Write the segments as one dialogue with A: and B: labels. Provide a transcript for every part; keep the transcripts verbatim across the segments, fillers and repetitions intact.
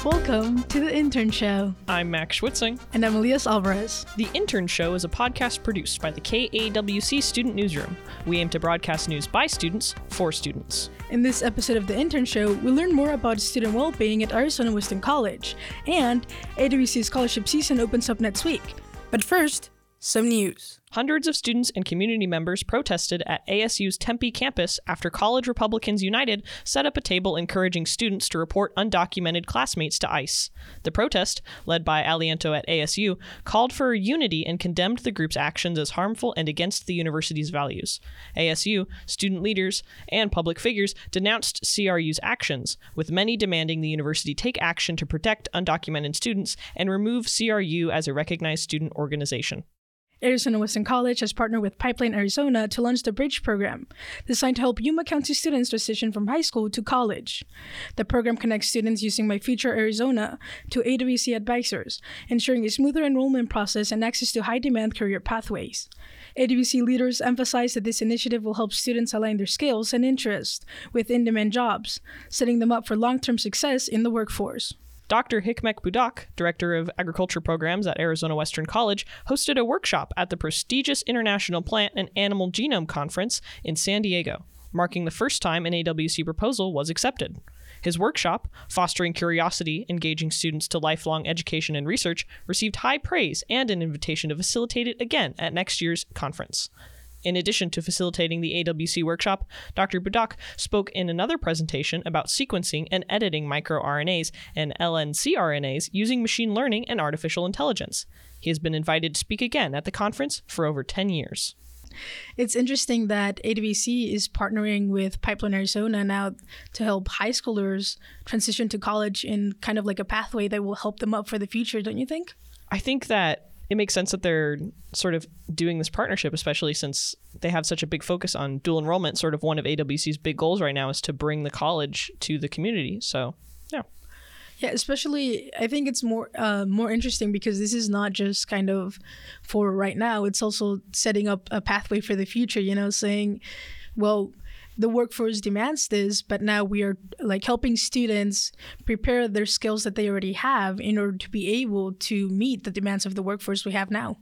A: Welcome to The Intern Show.
B: I'm Max Schwitzing.
A: And I'm Elias Alvarez.
B: The Intern Show is a podcast produced by the K A W C Student Newsroom. We aim to broadcast news by students for students.
A: In this episode of The Intern Show, we learn more about student well-being at Arizona Western College, and A W C scholarship season opens up next week. But first, some news.
B: Hundreds of students and community members protested at A S U's Tempe campus after College Republicans United set up a table encouraging students to report undocumented classmates to ICE. The protest, led by Aliento at A S U, called for unity and condemned the group's actions as harmful and against the university's values. A S U, student leaders, and public figures denounced C R U's actions, with many demanding the university take action to protect undocumented students and remove C R U as a recognized student organization.
A: Arizona Western College has partnered with Pipeline Arizona to launch the Bridge program, designed to help Yuma County students transition from high school to college. The program connects students using My Future Arizona to A W C advisors, ensuring a smoother enrollment process and access to high-demand career pathways. A W C leaders emphasize that this initiative will help students align their skills and interests with in-demand jobs, setting them up for long-term success in the workforce.
B: Doctor Hikmet Budak, Director of Agriculture Programs at Arizona Western College, hosted a workshop at the prestigious International Plant and Animal Genome Conference in San Diego, marking the first time an A W C proposal was accepted. His workshop, Fostering Curiosity, Engaging Students to Lifelong Education and Research, received high praise and an invitation to facilitate it again at next year's conference. In addition to facilitating the A W C workshop, Doctor Budak spoke in another presentation about sequencing and editing microRNAs and L N C R N As using machine learning and artificial intelligence. He has been invited to speak again at the conference for over ten years.
A: It's interesting that A W C is partnering with Pipeline Arizona now to help high schoolers transition to college in kind of like a pathway that will help them up for the future, don't you think?
B: I think that it makes sense that they're sort of doing this partnership, especially since they have such a big focus on dual enrollment. Sort of one of A W C's big goals right now is to bring the college to the community. So, yeah.
A: Yeah, especially I think it's more uh, more interesting because this is not just kind of for right now. It's also setting up a pathway for the future, you know, saying, well, the workforce demands this, but now we are like helping students prepare their skills that they already have in order to be able to meet the demands of the workforce we have now.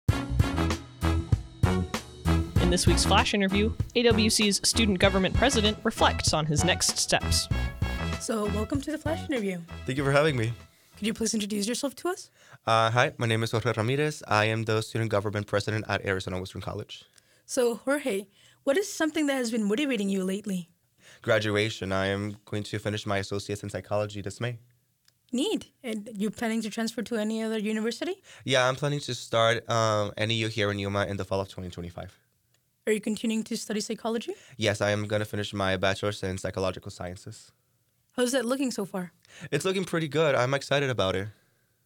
B: In this week's Flash interview, A W C's student government president reflects on his next steps.
A: So welcome to the Flash interview.
C: Thank you for having me.
A: Could you please introduce yourself to us?
C: Uh, hi, my name is Jorge Ramirez. I am the student government president at Arizona Western College.
A: So Jorge, what is something that has been motivating you lately?
C: Graduation. I am going to finish my associates in psychology this May.
A: Neat. And you planning to transfer to any other university?
C: Yeah, I'm planning to start um, N E U here in Yuma in the fall of twenty twenty-five.
A: Are you continuing to study psychology?
C: Yes, I am going to finish my bachelor's in psychological sciences.
A: How's that looking so far?
C: It's looking pretty good. I'm excited about it.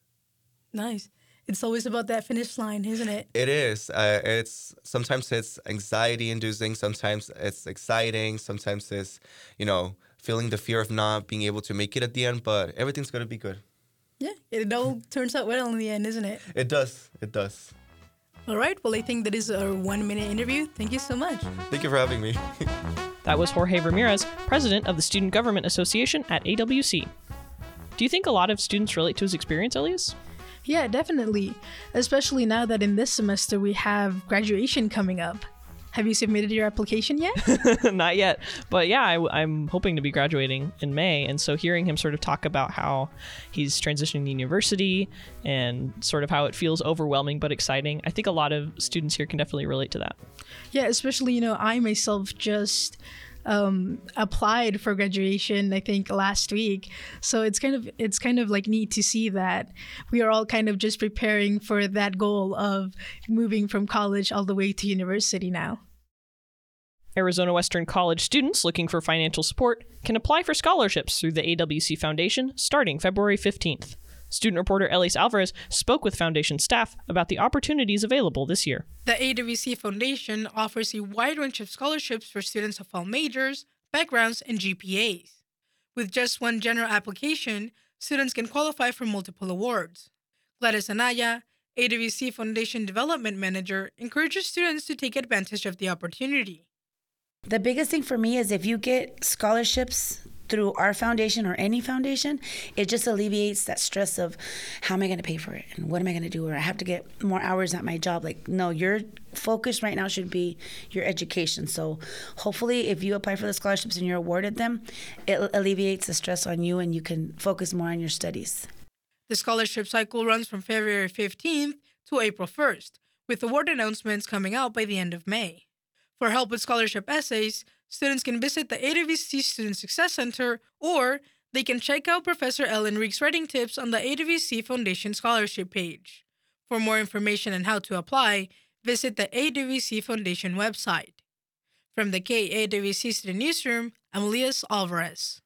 A: Nice. It's always about that finish line, isn't it?
C: It is. Uh, it's sometimes it's anxiety-inducing. Sometimes it's exciting. Sometimes it's, you know, feeling the fear of not being able to make it at the end. But everything's going to be good.
A: Yeah, it all turns out well in the end, isn't it?
C: It does. It does.
A: All right. Well, I think that is our one-minute interview. Thank you so much.
C: Thank you for having me.
B: That was Jorge Ramirez, president of the Student Government Association at A W C. Do you think a lot of students relate to his experience, Elias?
A: Yeah, definitely. Especially now that in this semester we have graduation coming up. Have you submitted your application yet?
B: Not yet. But yeah, I, I'm hoping to be graduating in May. And so hearing him sort of talk about how he's transitioning to university and sort of how it feels overwhelming but exciting, I think a lot of students here can definitely relate to that.
A: Yeah, especially, you know, I myself just um, applied for graduation, I think last week. So it's kind of it's kind of like neat to see that we are all kind of just preparing for that goal of moving from college all the way to university now.
B: Arizona Western College students looking for financial support can apply for scholarships through the A W C Foundation starting February fifteenth. Student reporter Elias Alvarez spoke with Foundation staff about the opportunities available this year.
D: The A W C Foundation offers a wide range of scholarships for students of all majors, backgrounds, and G P As. With just one general application, students can qualify for multiple awards. Gladys Anaya, A W C Foundation Development Manager, encourages students to take advantage of the opportunity.
E: The biggest thing for me is if you get scholarships through our foundation or any foundation, it just alleviates that stress of how am I going to pay for it and what am I going to do, or I have to get more hours at my job. Like, no, your focus right now should be your education. So hopefully if you apply for the scholarships and you're awarded them, it alleviates the stress on you and you can focus more on your studies.
D: The scholarship cycle runs from February fifteenth to April first, with award announcements coming out by the end of May. For help with scholarship essays, students can visit the A W C Student Success Center, or they can check out Professor Ellen Reek's writing tips on the A W C Foundation scholarship page. For more information on how to apply, visit the A W C Foundation website. From the K A W C Student Newsroom, I'm Elias Alvarez.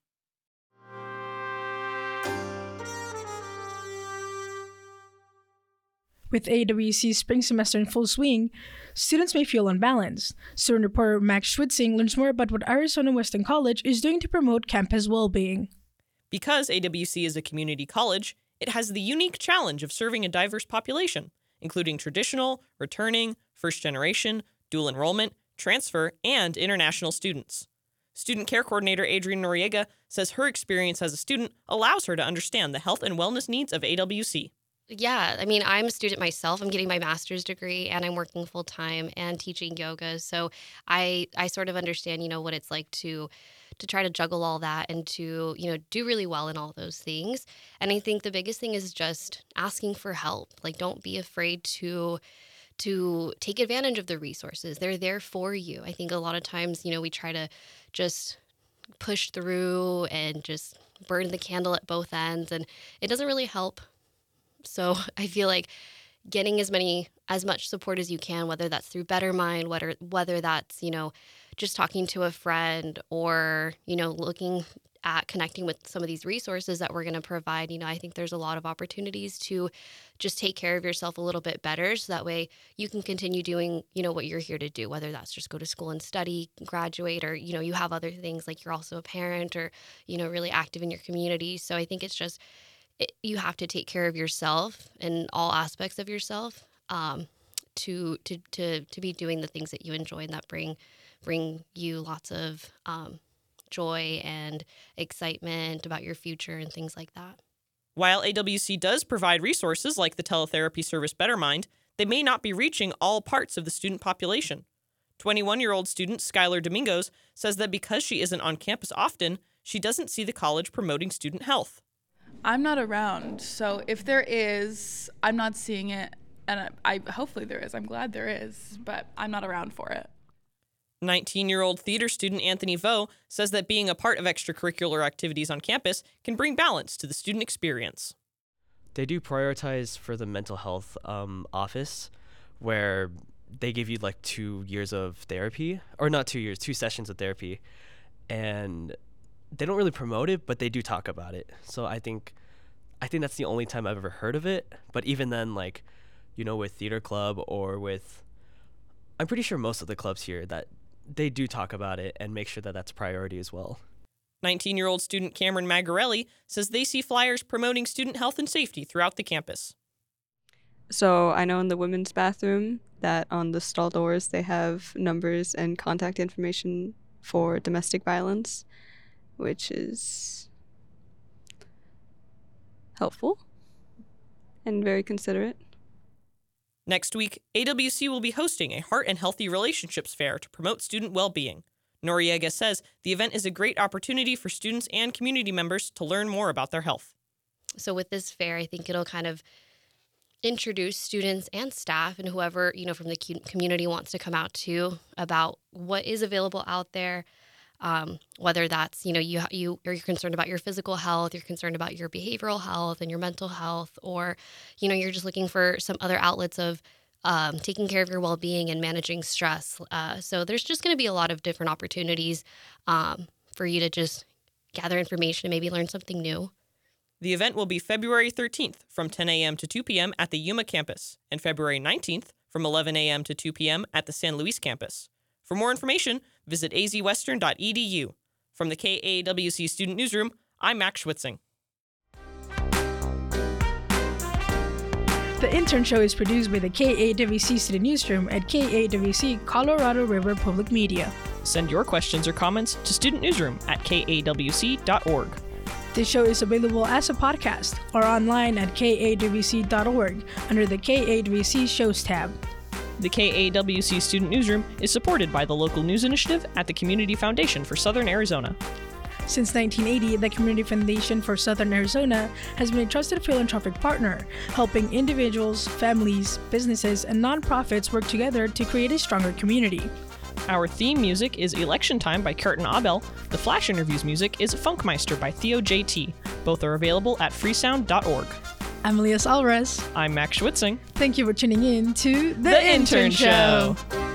A: With A W C's spring semester in full swing, students may feel unbalanced. Student reporter Max Schwitzing learns more about what Arizona Western College is doing to promote campus well-being.
B: Because A W C is a community college, it has the unique challenge of serving a diverse population, including traditional, returning, first-generation, dual enrollment, transfer, and international students. Student care coordinator Adrienne Noriega says her experience as a student allows her to understand the health and wellness needs of A W C.
F: Yeah, I mean, I'm a student myself. I'm getting my master's degree and I'm working full time and teaching yoga. So I I sort of understand, you know, what it's like to to try to juggle all that and to, you know, do really well in all those things. And I think the biggest thing is just asking for help. Like, don't be afraid to to take advantage of the resources. They're there for you. I think a lot of times, you know, we try to just push through and just burn the candle at both ends, and it doesn't really help. So I feel like getting as many, as much support as you can, whether that's through Better Mind, whether, whether that's, you know, just talking to a friend or, you know, looking at connecting with some of these resources that we're going to provide. You know, I think there's a lot of opportunities to just take care of yourself a little bit better. So that way you can continue doing, you know, what you're here to do, whether that's just go to school and study, graduate, or, you know, you have other things like you're also a parent or, you know, really active in your community. So I think it's just, It, you have to take care of yourself in all aspects of yourself um, to, to to to be doing the things that you enjoy and that bring bring you lots of um, joy and excitement about your future and things like that.
B: While A W C does provide resources like the teletherapy service Better Mind, they may not be reaching all parts of the student population. twenty-one-year-old student Skylar Domingos says that because she isn't on campus often, she doesn't see the college promoting student health.
G: I'm not around, so if there is, I'm not seeing it, and I, I hopefully there is. I'm glad there is, but I'm not around for it.
B: nineteen-year-old theater student Anthony Vo says that being a part of extracurricular activities on campus can bring balance to the student experience.
H: They do prioritize for the mental health um, office, where they give you like two years of therapy, or not two years, two sessions of therapy, and they don't really promote it, but they do talk about it. So I think I think that's the only time I've ever heard of it. But even then, like, you know, with theater club or with, I'm pretty sure most of the clubs here, that they do talk about it and make sure that that's a priority as well.
B: nineteen-year-old student Cameron Magarelli says they see flyers promoting student health and safety throughout the campus.
I: So I know in the women's bathroom that on the stall doors they have numbers and contact information for domestic violence, which is helpful and very considerate.
B: Next week, A W C will be hosting a Heart and Healthy Relationships Fair to promote student well-being. Noriega says the event is a great opportunity for students and community members to learn more about their health.
F: So with this fair, I think it'll kind of introduce students and staff and whoever, you know, from the community wants to come out to about what is available out there. Um, whether that's, you know, you, you, you're concerned about your physical health, you're concerned about your behavioral health and your mental health, or, you know, you're just looking for some other outlets of um, taking care of your well-being and managing stress. Uh, so there's just going to be a lot of different opportunities um, for you to just gather information and maybe learn something new.
B: The event will be February thirteenth from ten a.m. to two p.m. at the Yuma campus and February nineteenth from eleven a.m. to two p.m. at the San Luis campus. For more information, visit a z western dot e d u. From the K A W C Student Newsroom, I'm Max Schwitzing.
A: The Intern Show is produced by the K A W C Student Newsroom at K A W C Colorado River Public Media.
B: Send your questions or comments to student newsroom at k a w c dot org.
A: This show is available as a podcast or online at k a w c dot org under the K A W C Shows tab.
B: The K A W C Student Newsroom is supported by the local news initiative at the Community Foundation for Southern Arizona.
A: Since nineteen eighty, the Community Foundation for Southern Arizona has been a trusted philanthropic partner, helping individuals, families, businesses, and nonprofits work together to create a stronger community.
B: Our theme music is Election Time by Curtin Abel. The Flash Interviews music is Funkmeister by Theo J T. Both are available at freesound dot org.
A: I'm Elias Alvarez.
B: I'm Max Schwitzing.
A: Thank you for tuning in to The,
B: The Intern Show.